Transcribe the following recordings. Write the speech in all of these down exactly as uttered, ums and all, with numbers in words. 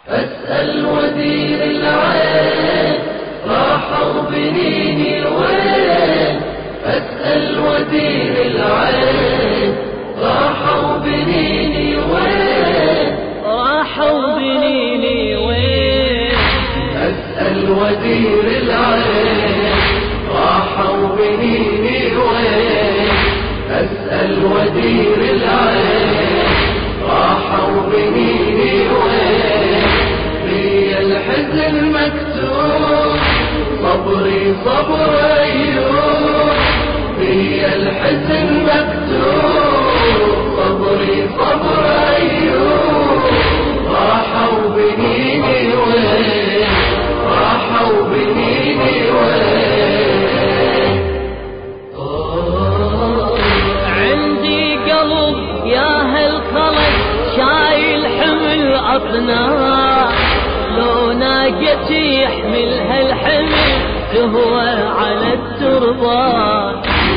أسأل ودير العين راحوا بنيني وين. أسأل ودير العين راحوا بنيني وين. راحوا بنيني وين. أسأل ودير العين راحوا بنيني وين. أسأل ودير العين راحوا بنيني وين. في الحزن مكتوب صبري صبر أيوب. في الحزن مكتوب صبري صبر أيوب. راحوا بنيني وين. راحوا بنيني وين. عندي قلب يا هالخلق شايل حمل أطنان. لو ناقت يحمل هالحمل تهوى على التربان.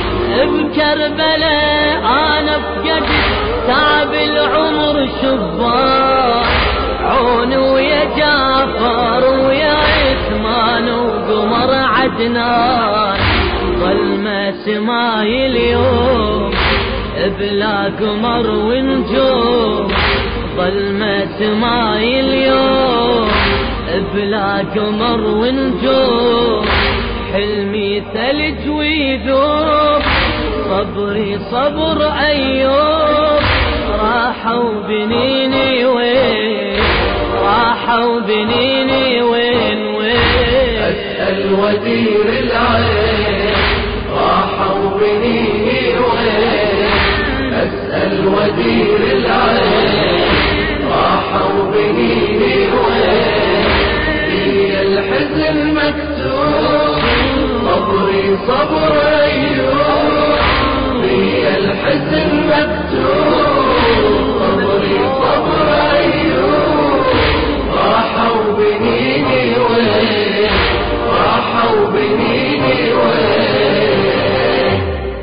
بكربلاء أنا فقدت تعب العمر شبان. عون ويا جعفر ويا عثمان وقمر عدنان. ظلمة سماي اليوم بلا قمر ونجوم. ظلمة سماي اليوم بلا قمر ونجوم. حلمي ثلج ويذوب صبري صبر أيوب. راحوا بنيني وين. راحوا بنيني وين وين. أسأل ودير العين راحوا بنيني وين. أسأل ودير العين راحوا بنيني وين. في الحزن مكتوب صبري صبر أيوب. في الحزن مكتوب صبري صبر أيوب. راحوا بنيني وين. راحوا بنيني وين.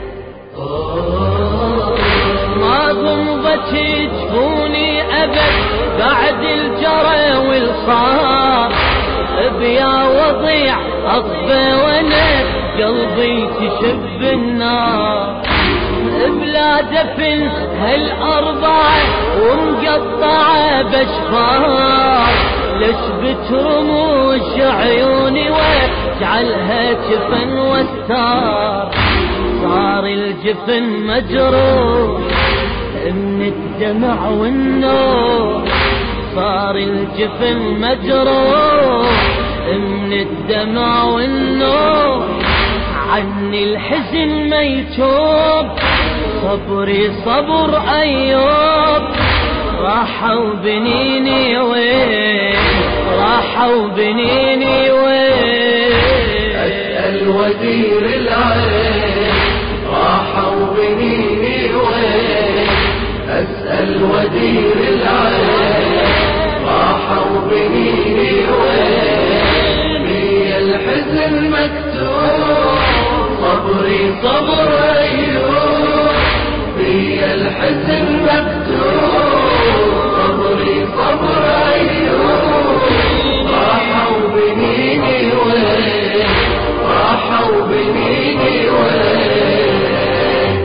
ما ضمضت جفوني أبد بعد الجرى والصار. بيا وضيع أطفى وانا قلبي تشب النار. بلا دفن هالأربعة ومقطعة بشفار. لشبت رموش عيوني واجعلها جفن وستار. صار الجفن مجروح من الدمع والنور. صار الجفن مجروح من الدمع والنور. عني الحزن ما يتوب صبري صبر أيوب. راحوا بنيني وين. راحوا بنيني وين. أسأل ودير العين راحوا بنيني وين. أسأل ودير العين راحوا بنيني وين. في الحزن مكتوب صبري صبر أيوب. في الحزن مكتوب صبري صبر أيوب. راحوا بنيني وين. راحوا بنيني وين.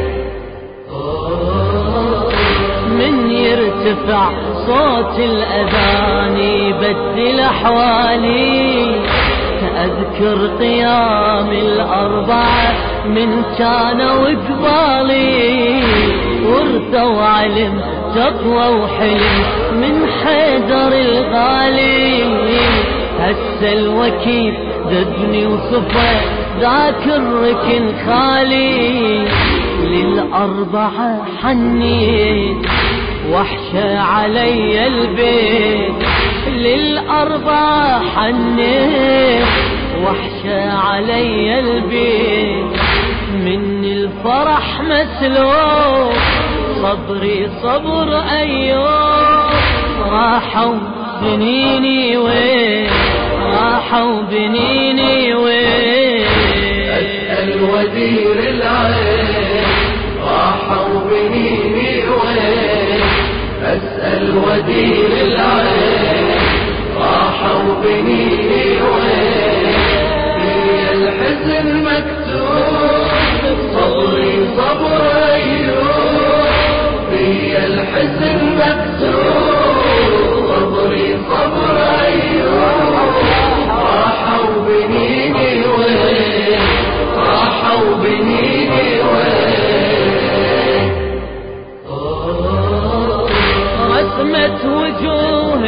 من يرتفع صوت الأذان يبدل أحوالي. أذكر قيام الأربعة من كان وقبالي. ورثوا علم تقوى وحلم من حيدر الغالي. هسه الوكيل ذبني وصفى ذاك الركن خالي. للأربعة حنيت وحشة علي البيت. للأربعة حنيت وحشة علي البيت. من الفرح مسلوب صبري صبر أيوب. راحوا بنيني وين. راحوا بنيني وين. أسأل ودير العين راحوا بنيني وين. أسأل ودير العين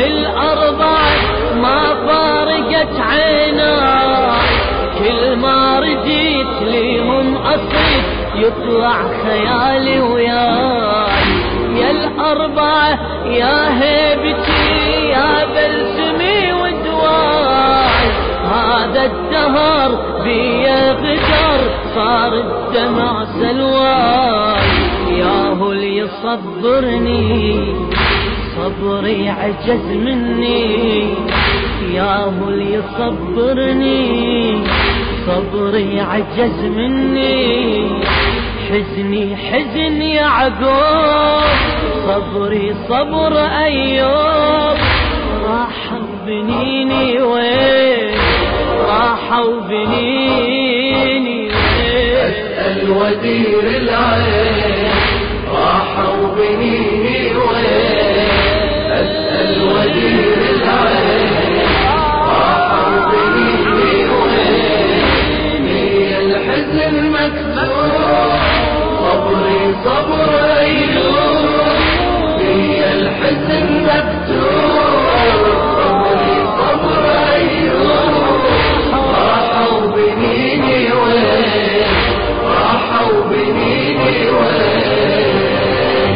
الأربعة ما فارقت عيناي، كل ما رجيت ليهم أصيد يطلع خيالي وياي. يا الأربعة يا هيبتي يا بلسمي ودواي، هذا الدهر بيا غدر صار الدمع سلواي. ياهو اللي يصبرني صبري عجز مني، ياهو اللي يصبرني صبري عجز مني. حزني حزن يعقوب صبري صبر أيوب، راحوا بنيني وين راحوا بنيني وين. أسأل ودير العين راحوا بنيني وين، أسأل ودير العين راحوا بنيني وين. هي الحزن مكتوب صبري صبر أيوب، هي الحزن مكتوب صبري صبر أيوب. راحوا بنيني وين راحوا بنيني وين.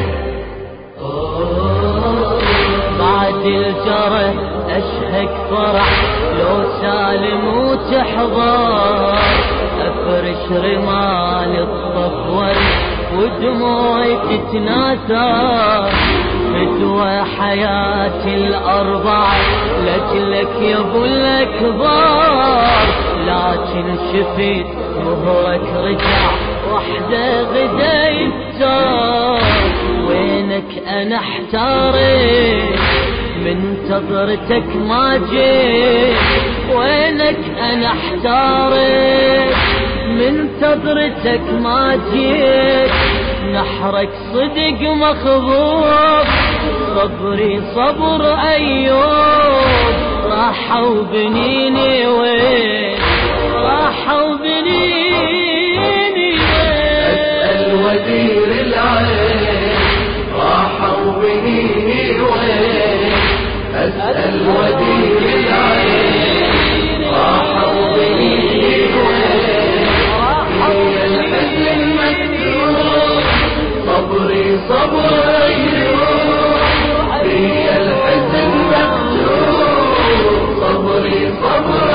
بعد الجرح أشهق فرح لو سالم وتحضر، أفرش رمال الصفور ودموعي تتناثر. فدوى حياتي الأربعة لجلك يا ابو الأكبر، لكن شفيت ظهرك رجع وحده غدا يبتر. وينك أنا احتاريت منتظرتك ما جيت، وينك أنا احتاريت منتظرتك ما جيت. نحرك صدق مخضوب صبري صبر أيوب، راحوا بنيني وين راحوا بنيني وين. أسأل ودير العين راحوا بنيني وين، أسأل ودير العين راحوا بنيني وين. هي الحزن مكتوب صبري صبر أيوب، هي الحزن مكتوب صبري صبر